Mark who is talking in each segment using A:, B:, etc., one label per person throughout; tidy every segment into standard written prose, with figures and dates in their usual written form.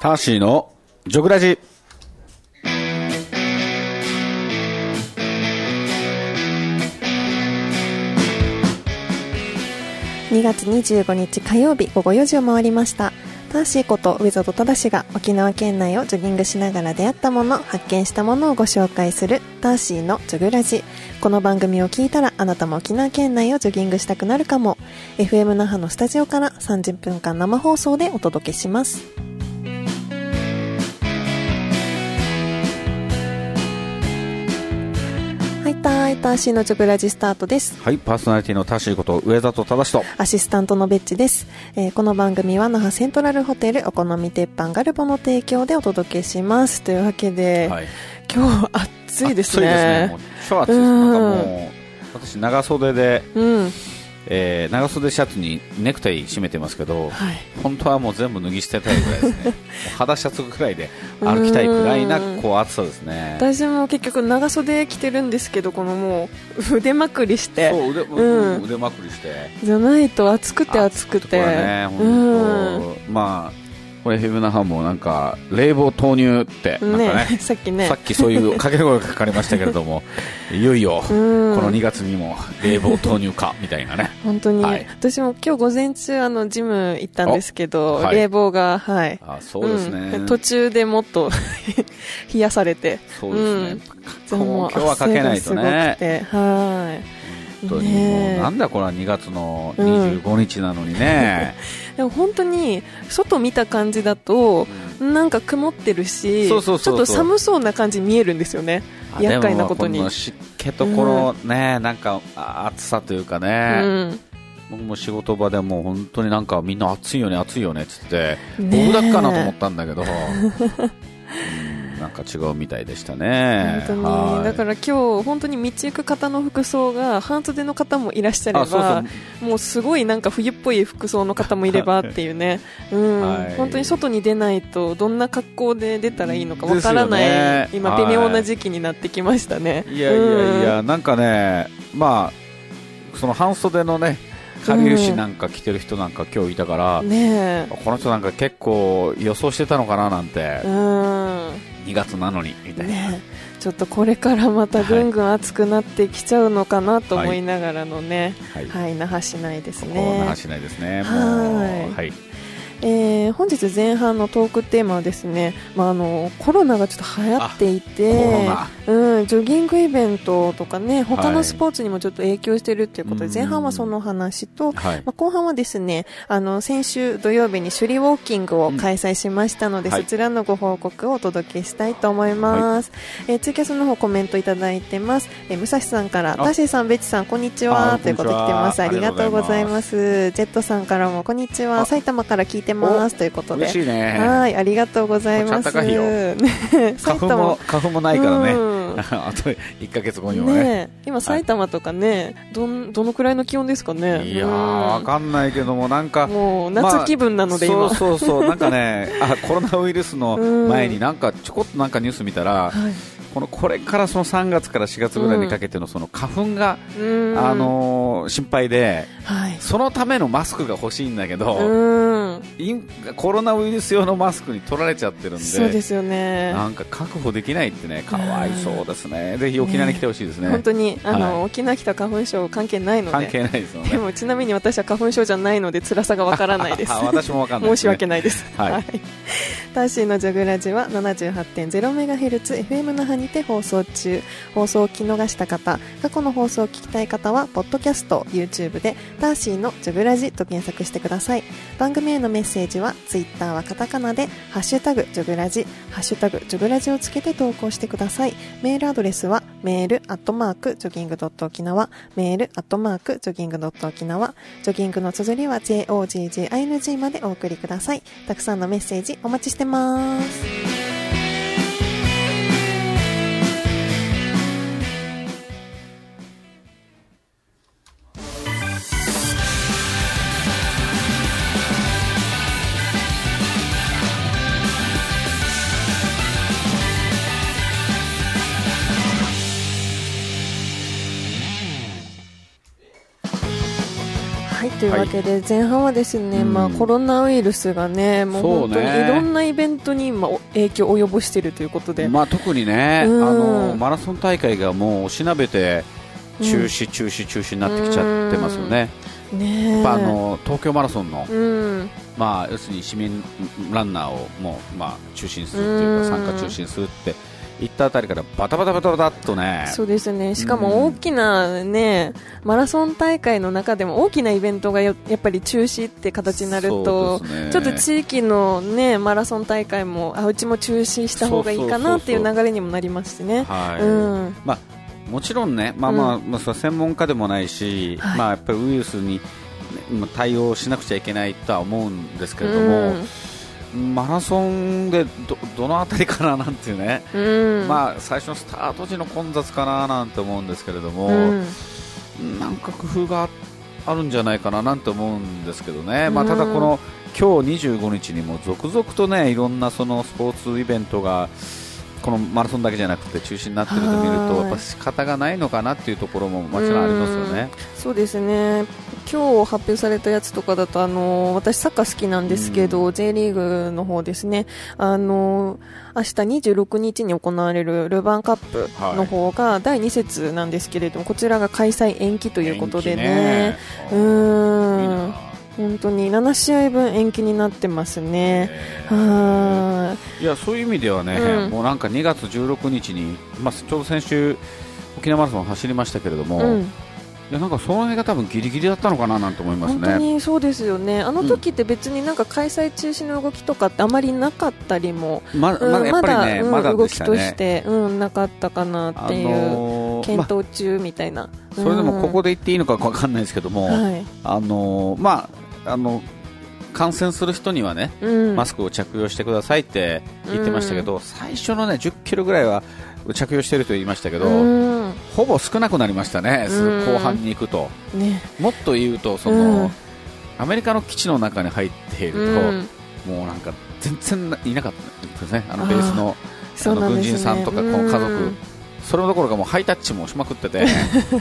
A: ターシーのジョグラジ。
B: 2月25日火曜日午後4時を回りました。ターシーこと上里忠が沖縄県内をジョギングしながら出会ったもの、発見したものをご紹介するターシーのジョグラジ。この番組を聞いたらあなたも沖縄県内をジョギングしたくなるかも。 FM 那覇のスタジオから30分間生放送でお届けします。はい、ターシーのジョグラジスタートです。
A: はい、パーソナリティのターシーこと上里忠と
B: アシスタントのベッチです。この番組は那覇セントラルホテルお好み鉄板ガルボの提供でお届けしますというわけで、はい、今日暑いですね。
A: もう超暑いです。なんかもう私長袖で、長袖シャツにネクタイ締めてますけど、はい、本当はもう全部脱ぎ捨てたいぐらいですね。もう肌シャツぐらいで歩きたいくらいなこう暑さですね。
B: 私も結局長袖着てるんですけど、このもう腕まくりして、
A: そう腕まくりして
B: じゃないと暑くてこれ
A: ね、本当、まあこれヘブナハンもなんか冷房投入ってなんかね、
B: さっき
A: そういう掛け声がかかりましたけれどもいよいよこの2月にも冷房投入かみたいなね。
B: 本当に、はい、私も今日午前中ジム行ったんですけど、はい、冷房が、はい、
A: そうですね、
B: 途中でもっと冷やされて、
A: そうですね、今日はかけないとね。
B: はい、
A: 本当にもうなんだこれは2月の25日なのにね、
B: でも本当に外見た感じだとなんか曇ってるし、ちょっと寒そうな感じに見えるんですよね。厄介なことに
A: でもこの湿気とこのね、なんか暑さというかね、僕も仕事場でもう本当になんかみんな暑いよねって言って僕だけかなと思ったんだけどなんか違うみたいでしたね。
B: 本当に、だから今日本当に道行く方の服装が半袖の方もいらっしゃれば、もうすごいなんか冬っぽい服装の方もいればっていうね、本当に外に出ないとどんな格好で出たらいいのかわからない、ね、今微妙な時期になってきましたね。
A: いや、なんかね、まあその半袖のねかりゆしなんか着てる人なんか今日いたから、この人なんか結構予想してたのかななんて、2月なのにみたいな、
B: ちょっとこれからまたぐんぐん暑くなってきちゃうのかなと思いながらのね、那覇市内ですね。
A: 那覇市内ですね。はい。
B: 本日前半のトークテーマはですね、コロナがちょっと流行っていて、ジョギングイベントとかね、他のスポーツにもちょっと影響しているということで、前半はその話と、後半はですね、先週土曜日に首里ウォーキングを開催しましたので、そちらのご報告をお届けしたいと思います。ツイキャスの方コメントいただいてます。武蔵さんから、タシーさん、ベッチさん、こんにちはということで来てます。ありがとうございます。ジェットさんからもこんにちは、埼玉から聞いてますということで、
A: 嬉しいね。
B: はい、ありがとうございます。
A: 花粉もないからね。あと1ヶ月後にはね。
B: 今埼玉とかね、どのくらいの気温ですかね。
A: いやわかんないけども、なんか
B: もう夏気分なので今。
A: そうなんかね、コロナウイルスの前になんかちょこっとなんかニュース見たら。これからその3月から4月ぐらいにかけてのその花粉が、心配で、そのためのマスクが欲しいんだけど、コロナウイルス用のマスクに取られちゃってるんで、
B: そうですよね、
A: なんか確保できないってね、かわいそうですね。ぜひ沖縄に来てほしいですね。
B: 本当に沖縄来た花粉症関係ないので。
A: 関係ないですよね。
B: でもちなみに私は花粉症じゃないので辛さがわからないです。
A: 私もわかんないです、
B: 申し訳ないです。ターシーのジョグラジは 78.0MHz FM 那覇にて放送中。放送を聞き逃した方、過去の放送を聞きたい方はポッドキャスト、YouTube でターシーのジョグラジと検索してください。番組へのメッセージはツイッターはカタカナでハッシュタグジョグラジ、ハッシュタグジョグラジをつけて投稿してください。メールアドレスはメール@ジョギング沖縄、メール@ジョギング沖縄、ジョギングの綴りは JOGGING までお送りください。たくさんのメッセージお待ちしてます。とというわけで、前半はですね、コロナウイルスがね、もう本当にいろんなイベントに今影響を及ぼしているということで、
A: 特にね、マラソン大会がもうおしなべて中止になってきちゃってますよね。やっぱ東京マラソンの、要するに市民ランナーをもう、中止にするっていうか、参加中止にするって行ったあたりからバタバタっとね。
B: そうですね。しかも大きなね、マラソン大会の中でも大きなイベントがやっぱり中止って形になると、ちょっと地域のね、マラソン大会もうちも中止した方がいいかなっていう流れにもなりますしね。
A: もちろんね、専門家でもないし、やっぱりウイルスに対応しなくちゃいけないとは思うんですけれども、マラソンで どのあたりかななんていうね、最初のスタート時の混雑かななんて思うんですけれども、なんか工夫があるんじゃないかななんて思うんですけどね。ただこの今日25日にも続々とね、いろんなそのスポーツイベントがこのマラソンだけじゃなくて中止になっていると見ると、やっぱ仕方がないのかなっていうところももちろんありますよね。
B: そうですね。今日発表されたやつとかだと、私サッカー好きなんですけど、J リーグの方ですね、明日26日に行われるルヴァンカップの方が第2節なんですけれども、こちらが開催延期ということでね、本当に7試合分延期になってますね。
A: いや、そういう意味ではね、もうなんか2月16日に、ちょうど先週沖縄マラソン走りましたけれども、いや、なんかその辺が多分ギリギリだったのかななんて思いますね。
B: 本当にそうですよね。あの時って別になんか開催中止の動きとかってあまりなかったりも、
A: やっぱりね、まだ
B: 動きとして、なかったかなっていう、検討中みたいな。
A: それでもここで言っていいのか分かんないですけども、感染する人にはね、マスクを着用してくださいって言ってましたけど、最初のね10キロぐらいは着用していると言いましたけど、ほぼ少なくなりましたね、後半に行くと、もっと言うとアメリカの基地の中に入っていると、もうなんか全然いなかったですね、ベースの軍人さんとかこの家族、それどころかもうハイタッチもしまくってて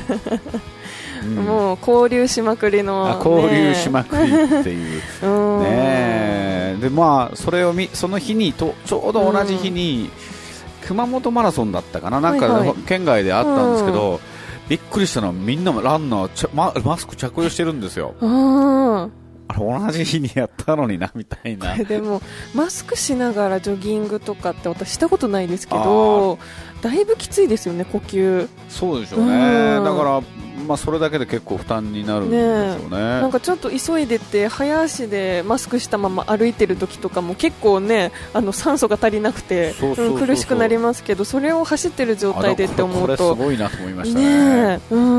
B: もう交流しまくりの、
A: 交流しまくりっていうね。でそれをその日にちょうど同じ日に、熊本マラソンだったかな、なんか県外であったんですけど、びっくりしたのはみんなランナーマスク着用してるんですよ。同じ日にやったのになみたいな。
B: でもマスクしながらジョギングとかって私したことないですけど、だいぶきついですよね、呼吸。
A: そうでしょうね。だからそれだけで結構負担になるんでしょうね。
B: なんかちょっと急いでて早足でマスクしたまま歩いてる時とかも結構ね、酸素が足りなくて苦しくなりますけど、それを走ってる状態でって思うと
A: これすごいなと思いましたね。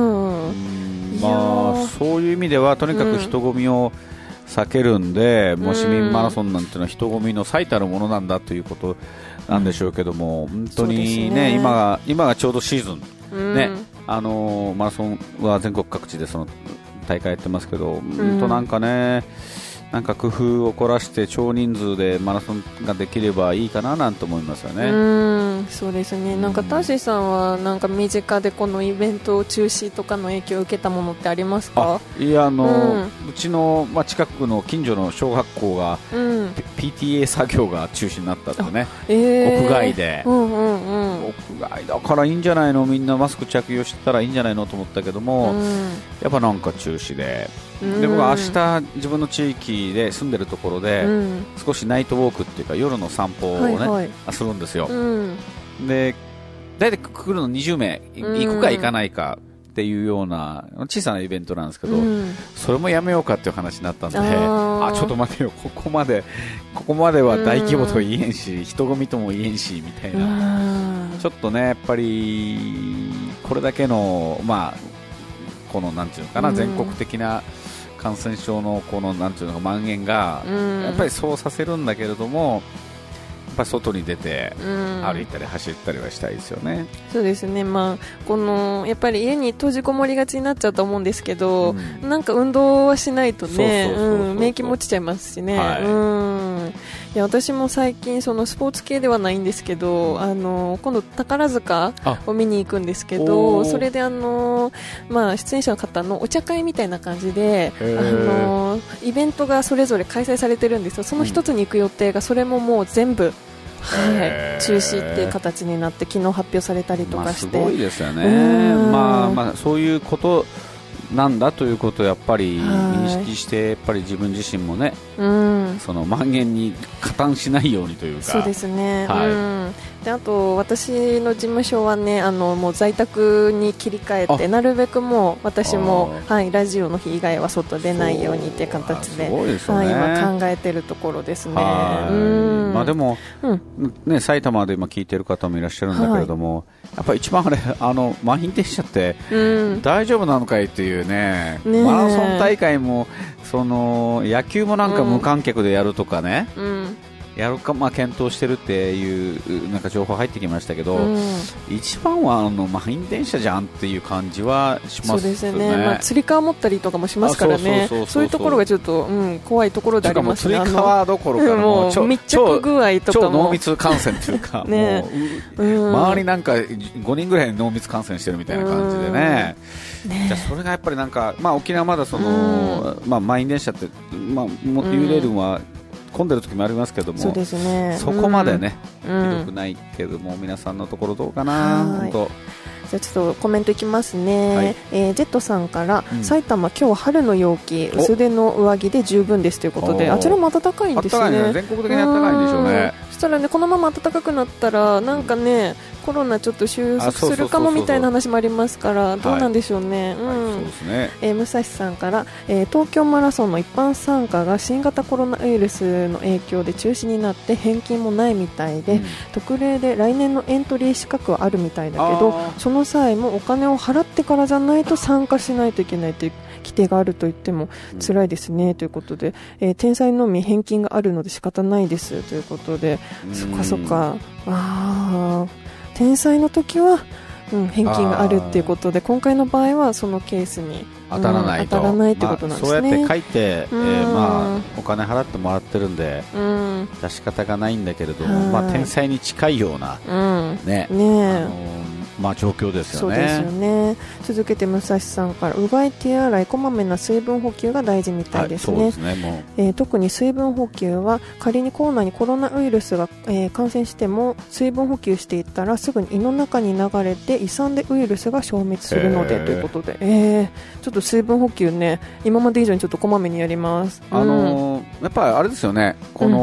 A: そういう意味ではとにかく人混みを避けるんで、もう市民マラソンなんていうのは人混みの最たるものなんだということなんでしょうけども、本当にね、今がちょうどシーズン、ね、マラソンは全国各地でその大会やってますけど、本当なんかね、なんか工夫を凝らして少人数でマラソンができればいいかななんて思いますよね。
B: そうですね。なんかターシーさんはなんか身近でこのイベント中止とかの影響を受けたものってありますか？
A: いや、うちの、近くの近所の小学校が、PTA 作業が中止になったってね、屋外で、屋外だからいいんじゃないの、みんなマスク着用してたらいいんじゃないのと思ったけども、やっぱなんか中止で、で僕は明日自分の地域で住んでるところで、少しナイトウォークっていうか夜の散歩をね、するんですよ。で大体来るの20名行くか行かないかっていうような小さなイベントなんですけど、それもやめようかっていう話になったんで、ちょっと待てよ、ここまでは大規模と言えんし、人混みとも言えんしみたいな、ちょっとねやっぱりこれだけのこのなんていうのかな、全国的な感染症のこのなんていうのか蔓延がやっぱりそうさせるんだけれども、やっぱ外に出て歩いたり走ったりはしたいですよね。
B: そうですね。このやっぱり家に閉じこもりがちになっちゃうと思うんですけど、なんか運動はしないとね、免疫も落ちちゃいますしね。 いや私も最近そのスポーツ系ではないんですけど、今度宝塚を見に行くんですけど、それで出演者の方のお茶会みたいな感じでイベントがそれぞれ開催されてるんですよ。その一つに行く予定がそれももう全部中止っていう形になって昨日発表されたりとかして、
A: すごいですよね。そういうことなんだということをやっぱり認識してやっぱり自分自身もね、その蔓延に加担しないようにというか。
B: そうですね、であと私の事務所はねもう在宅に切り替えてなるべくもう私も、ラジオの日以外は外出ないようにという形で、今考えているところですね。
A: でも、埼玉で今聞いている方もいらっしゃるんだけれども、やっぱり一番満員電車って大丈夫なのかいっていうね、マラソン大会も野球もなんか無観客でやるとかね、やるか検討してるっていうなんか情報入ってきましたけど、一番は満員電車じゃんっていう感じはしますね。そうですね。
B: つり革持ったりとかもしますからね。そういうところがちょっと、怖いところでありますね。
A: つり革どころかもう
B: 密着具合とかも
A: 超濃密感染というかもう周りなんか5人ぐらい濃密感染してるみたいな感じでね。じゃそれがやっぱりなんか、沖縄まだ満員電車って揺れるは混んでる時もありますけども、 そうですね、そこまでね、ひどくないけども、皆さんのところどうかな。本当
B: じゃあちょっとコメントいきますね。ジェットさんから、埼玉今日は春の陽気、薄手の上着で十分ですということで、あちらも暖かいんですね。
A: 全国的に暖かいんでしょうね。
B: そしたらね、このまま暖かくなったらなんかね、コロナちょっと収束するかもみたいな話もありますから、どうなんでしょうね。武蔵さんから、東京マラソンの一般参加が新型コロナウイルスの影響で中止になって返金もないみたいで、特例で来年のエントリー資格はあるみたいだけど、その際もお金を払ってからじゃないと参加しないといけないという規定があると言っても辛いですね、ということで、天災のみ返金があるので仕方ないですということで、そっか天災の時は、返金があるっていうことで、今回の場合はそのケースに
A: 当たらないと、
B: ってことなんですね。
A: そうやって書いて、お金払ってもらってるんで、出し方がないんだけれども、天災に近いような、状況ですよね。そうですよね。続けて武蔵さんから、うがい手洗いこまめな水分補給が大事みたいですね。特に水分補給は仮にコロナウイルスが、感染しても水分補給していったらすぐに胃の中に流れて胃酸でウイルスが消滅するのでということで、ちょっと水分補給ね、今まで以上にちょっとこまめにやります。 やっぱりあれですよね、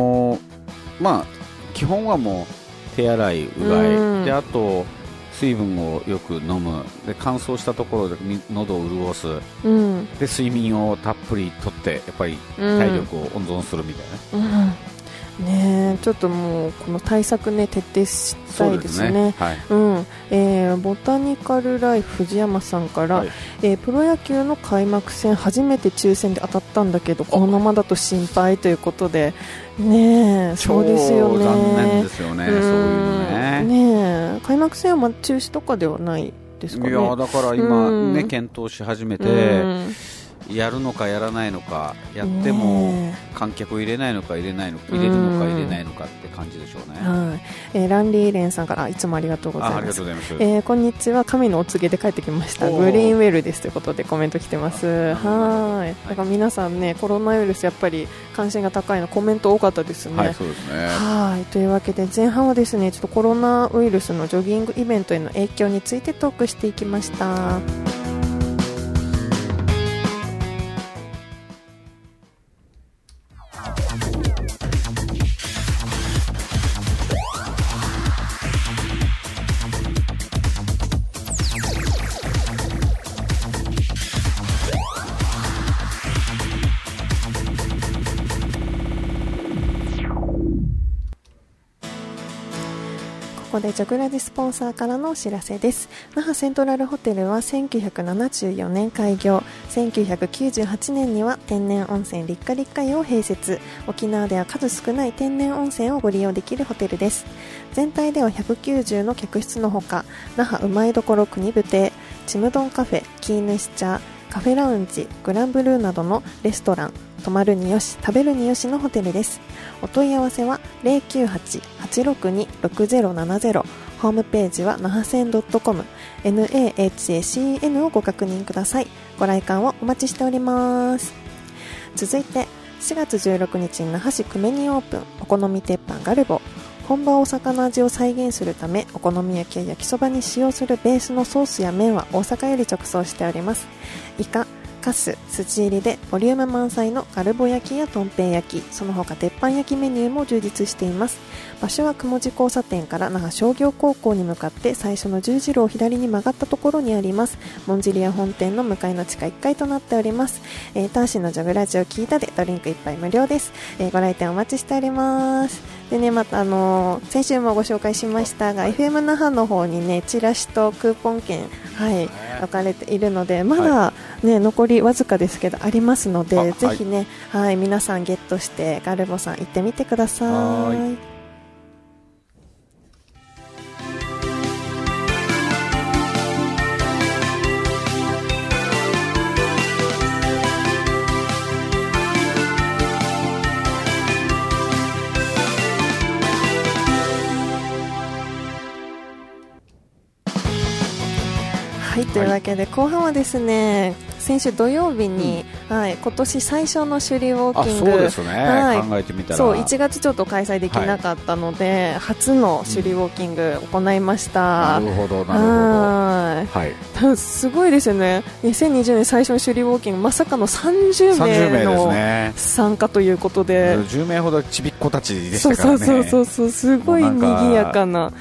A: 基本はもう手洗い、うがい、であと水分をよく飲む、で乾燥したところで喉を潤す、で睡眠をたっぷりとってやっぱり体力を温存するみたいな、
B: ちょっともうこの対策ね徹底したいですね。ボタニカルライフ藤山さんから、プロ野球の開幕戦初めて抽選で当たったんだけどこのままだと心配ということでそうですよね。
A: 残念ですよね、そういうのね。
B: 開幕戦は中止とかではないですかね。
A: いやだから今ね、検討し始めて、やるのかやらないのか、やっても観客を入れないのか入れるのか入れないのかって感じでしょうね。
B: ランリーレンさんからいつもありがとうございます。
A: ありがとうございます。
B: こんにちは、神のお告げで帰ってきました。グリーンウェルですということでコメント来てます。だから皆さんね、コロナウイルスやっぱり関心が高いのコメント多かったですね。
A: そうですね。
B: というわけで前半はですね、ちょっとコロナウイルスのジョギングイベントへの影響についてトークしていきました。ここでジョグラジスポンサーからのお知らせです。那覇セントラルホテルは1974年開業、1998年には天然温泉立夏立夏湯を併設。沖縄では数少ない天然温泉をご利用できるホテルです。全体では190の客室のほか、那覇うまいどころ国部亭、ちむどんカフェ、キーヌシチャー、カフェラウンジ、グランブルーなどのレストラン、 泊まるによし食べるによしのホテルです。お問い合わせは 098-862-6070、ホームページは那覇線 .com NAHACN をご確認ください。ご来館をお待ちしております。続いて4月16日に那覇市久米にオープン、お好み鉄板ガルボ。本場大阪の味を再現するため、お好み焼きや焼きそばに使用するベースのソースや麺は大阪より直送しております。イカ、カス、スジ入りでボリューム満載のガルボ焼きやとんぺい焼き、その他鉄板焼きメニューも充実しています。場所は雲寺交差点から那覇商業高校に向かって最初の十字路を左に曲がったところにあります。モンジリア本店の向かいの地下1階となっております。ターシーのジョグラジオ聞いたでドリンク1杯無料です。ご来店お待ちしております。でね、また先週もご紹介しましたが FM 那覇の方にねチラシとクーポン券、置かれているので、まだね、残りわずかですけどありますので、ぜひね、皆さんゲットしてガルボさん行ってみてください。というわけで後半はですね、先週土曜日に、今年最初の首里ウォーキング、
A: そうですね、考えてみたら
B: そう1月ちょっと開催できなかったので、初の首里ウォーキング行いました。
A: なるほどなるほど。
B: すごいですよね。2020年最初の首里ウォーキング、まさかの30名の参加ということで、
A: 10名ほどちびっ子たちでしたからね。
B: そうすごい賑やかな。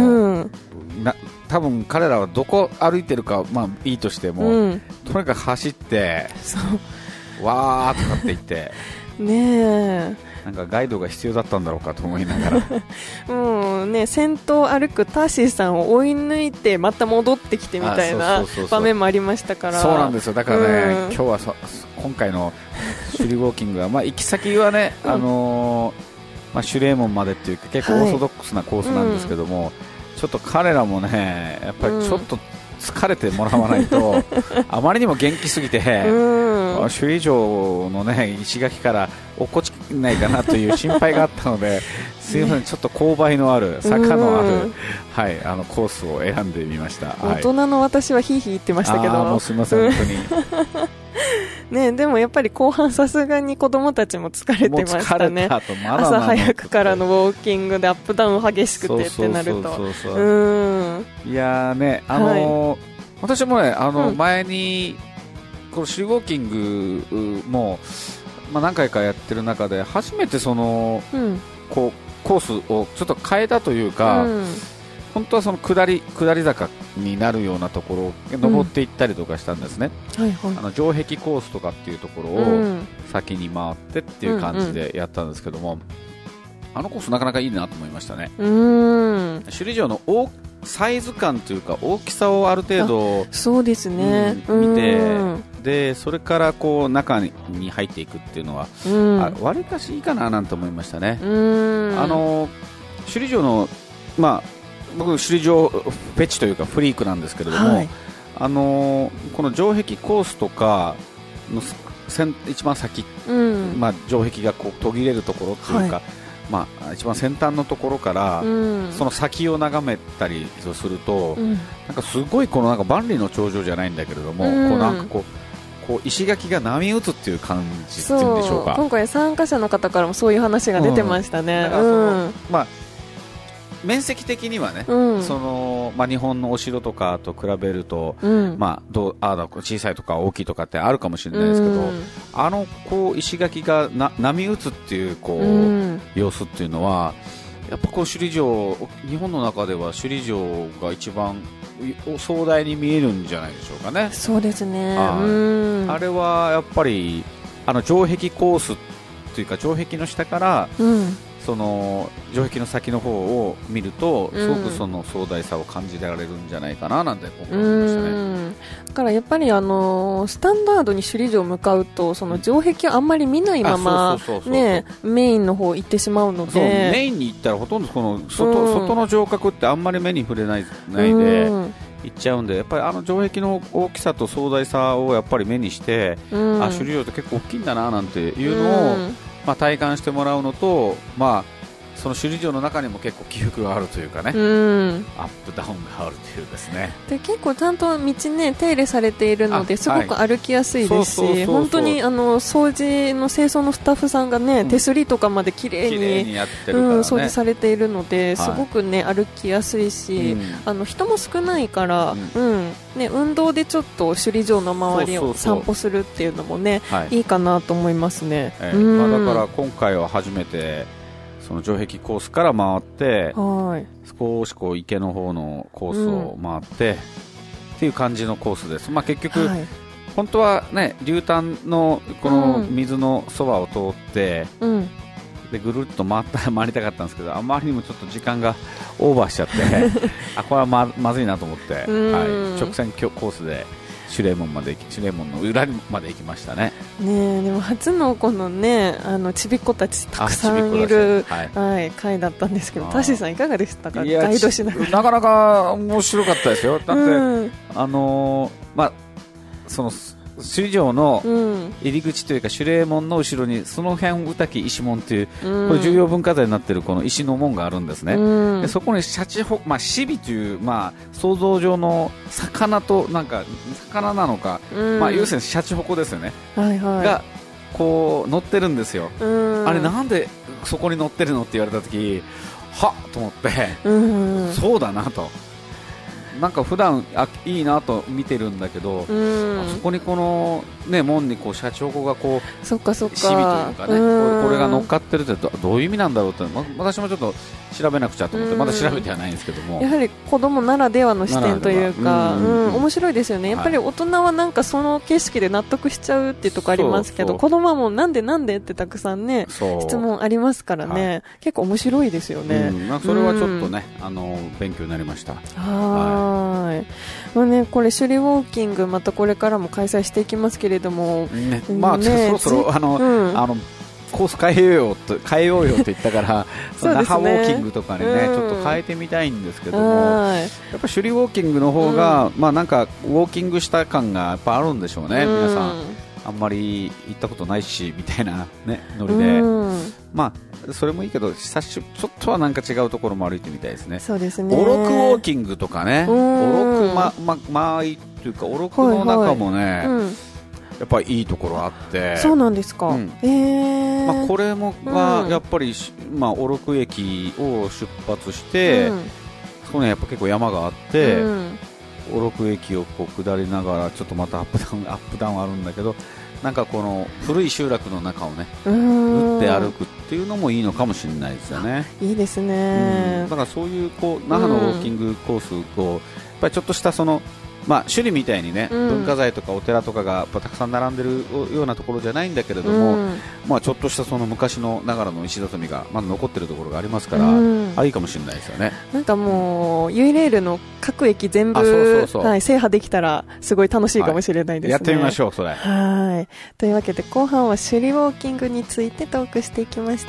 A: 多分彼らはどこ歩いてるか、いいとしても、とにかく走ってわーとかって言って
B: ねえ、
A: なんかガイドが必要だったんだろうかと思いながら
B: もうね、先頭を歩くターシーさんを追い抜いてまた戻ってきてみたいな場面もありましたから。
A: そうなんですよ。だからね、今日は今回の首里ウォーキングは、行き先はね、シュレーモンまでっていう結構オーソドックスなコースなんですけども、ちょっと彼らもね、やっぱりちょっと疲れてもらわないと、あまりにも元気すぎて、首里城のね、石垣から落っこちないかなという心配があったので、すいません、ちょっと勾配のある坂のある、コースを選んでみました。
B: 大人の私はヒーヒー言ってましたけど、
A: もうすいません、本当に
B: ね、でもやっぱり後半さすがに子供たちも疲れてましたね。朝早くからのウォーキングでアップダウン激しくてってなると、
A: いやーね、私もね、前にこのシーウォーキングも、何回かやってる中で初めてこうコースをちょっと変えたというか、本当はその下り坂になるようなところを登っていったりとかしたんですね。城壁コースとかっていうところを先に回ってっていう感じでやったんですけども、あのコースなかなかいいなと思いましたね。首里城のサイズ感というか大きさをある程度
B: そうですね、
A: 見て、でそれからこう中に入っていくっていうのはわりかしいいかななんて思いましたね。首里城の僕首里城フェチというかフリークなんですけれども、この城壁コースとかの一番先、城壁がこう途切れるところっていうか、一番先端のところから、その先を眺めたりすると、なんかすごいこのなんか万里の長城じゃないんだけれども、こう石垣が波打つっていう感じっていうんでしょうか。
B: 今回参加者の方からもそういう話が出てましたね。
A: 面積的にはね、日本のお城とかと比べると、小さいとか大きいとかってあるかもしれないですけど、こう石垣が波打つっていう様子っていうのは、やっぱこう首里城、日本の中では首里城が一番壮大に見えるんじゃないでしょうかね。
B: そうですね。
A: あれはやっぱり城壁コースというか城壁の下から、その城壁の先の方を見ると、すごくその壮大さを感じられるんじゃないかななんて思いましたね。
B: だからやっぱりスタンダードに首里城向かうと、その城壁をあんまり見ないままメインの方行ってしまうので、
A: メインに行ったらほとんどこの外の城郭ってあんまり目に触れないで、 いっちゃうんで、やっぱり城壁の大きさと壮大さをやっぱり目にして、首里城って結構大きいんだななんていうのを、体感してもらうのと、その首里城の中にも結構起伏があるというかね、アップダウンがあるというですね。で
B: 結構ちゃんと道ね手入れされているのですごく歩きやすいですし、本当に掃除の清掃のスタッフさんがね、手すりとかま綺麗に
A: やってるから、ね、
B: 掃除されているので、すごくね歩きやすいし、人も少ないから、運動でちょっと首里城の周りを散歩するっていうのもね、いいかなと思いますね。
A: だから今回は初めてその城壁コースから回って、少し池の方のコースを回って、っていう感じのコースです。結局、本当はね流丹のこの水のそばを通って、でぐるっと回りたかったんですけど、あまりにもちょっと時間がオーバーしちゃってこれは まずいなと思って、直線コースでシュレーモンの裏まで行きましたね。
B: でも初のこのねちびっ子たちたくさんいる、回だったんですけど、タッシーさんいかがでしたか？ガイドしながら。
A: なかなか面白かったですよ。だって、その首里城の入り口というか、シュレーモンの後ろにその辺宇滝石門という、これ重要文化財になっているこの石の門があるんですね。でそこにシャチホコ、シビという、想像上の魚と魚なのか、要するにシャチホコですよね、がこう乗ってるんですよ。あれなんでそこに乗ってるのって言われた時、はっと思って、そうだなと。普段いいなと見てるんだけど、そこにこの、門にシャチホコが
B: そっか
A: シビというかね、これが乗っかってるってどういう意味なんだろうって、私もちょっと調べなくちゃと思って、まだ調べてはないんですけども、
B: やはり子供ならではの視点というか、面白いですよね。やっぱり大人はその景色で納得しちゃうっていうところありますけど、子供はもうなんでってたくさんね質問ありますからね、結構面白いですよね。
A: それはちょっとね勉強になりました。
B: これ首里ウォーキングまたこれからも開催していきますけれども、
A: そろそろコース変えようよと言ったから那覇ウォーキングとかにね、ちょっと変えてみたいんですけども、やっぱ首里ウォーキングの方が、ウォーキングした感がやっぱあるんでしょうね。皆さんあんまり行ったことないしみたいなノリで、それもいいけど、ちょっとは違うところも歩いてみたいですね。
B: そうですね。
A: オロクウォーキングとかね、オロク間合いというか、オロクの中もね、やっぱりいいところあって。
B: そうなんですか。
A: これもやっぱりオロク駅を出発して、そこにやっぱ結構山があって、オロク駅を下りながらちょっとまたアップダウンあるんだけど、この古い集落の中をね縫って歩くっていうのもいいのかもしれないですよね。
B: いいですね。
A: だからそういう那覇のウォーキングコースをやっぱりちょっとした首里みたいにね、文化財とかお寺とかがたくさん並んでるようなところじゃないんだけれども、ちょっとした昔のながらの石畳がまだ残ってるところがありますから、いいかもしれないですよね。
B: もうユイレールの各駅全部制覇できたらすごい楽しいかもしれないですね。
A: やってみましょうそれ。
B: というわけで後半は首里ウォーキングについてトークしていきました。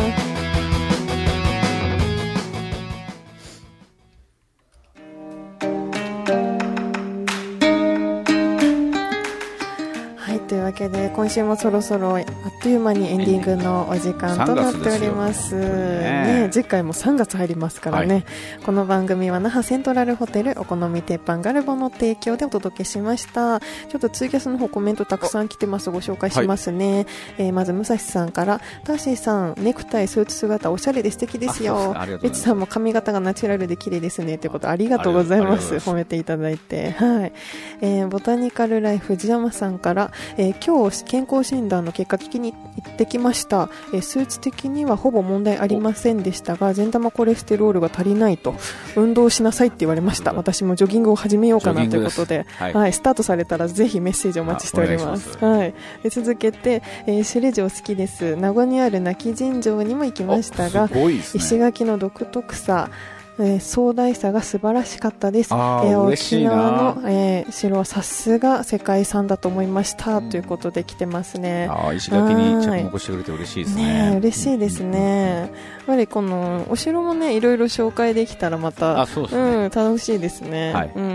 B: というわけで今週もそろそろあっという間にエンディングのお時間となっております。次回も3月入りますからね。この番組は那覇セントラルホテルお好み鉄板ガルボの提供でお届けしました。ちょっとツイキャスの方コメントたくさん来てます。ご紹介しますね。まず武蔵さんから、ターシーさんネクタイスーツ姿おしゃれで素敵ですよ。ベチさんも髪型がナチュラルで綺麗ですねということ、ありがとうございます。褒めていただいて、ボタニカルライフ藤山さんから、今日健康診断の結果聞きに行ってきました。数値的にはほぼ問題ありませんでしたが、善玉コレステロールが足りないと、運動しなさいって言われました。私もジョギングを始めようかなということで、スタートされたらぜひメッセージお待ちしております。続けて、首里城好きです。名護にある亡き神城にも行きましたが、石垣の独特さ、壮大さが素晴らしかったです。沖縄の、城はさすが世界遺産だと思いました、ということで来てますね。
A: 石垣に着目してくれて嬉しいですね。
B: 嬉しいですね。やっぱりこのお城もねいろいろ紹介できたらまた、楽しいですね。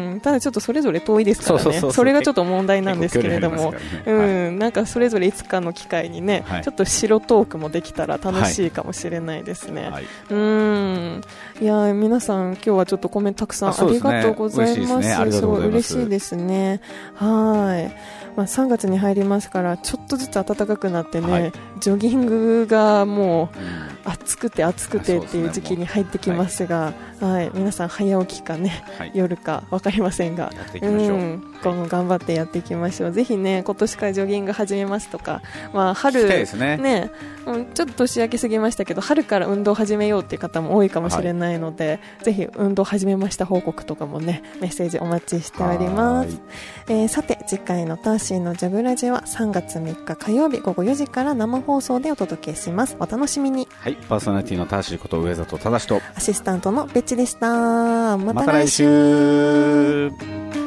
B: ただちょっとそれぞれ遠いですからね。それがちょっと問題なんですけれども、なんかそれぞれいつかの機会にね、ちょっと白トークもできたら楽しいかもしれないですね。いや皆さん今日はちょっとコメントたくさんありがとうございます。すごい嬉しいですね。3月に入りますからちょっとずつ暖かくなってね、ジョギングがもう暑くてっていう時期に入ってきますが、皆さん早起きかね、夜か分かりませんが、今後頑張ってやっていきましょう。ぜひね、今年からジョギング始めますとか、春ね、ちょっと年明けすぎましたけど春から運動始めようっていう方も多いかもしれないので、ぜひ運動始めました報告とかもね、メッセージお待ちしております。さて次回のターシーのジャグラジは3月3日火曜日午後4時から生放送でお届けします。お楽しみに。
A: パーソナリティのターシーこと上里忠と
B: アシスタントのベッチでした。また来週。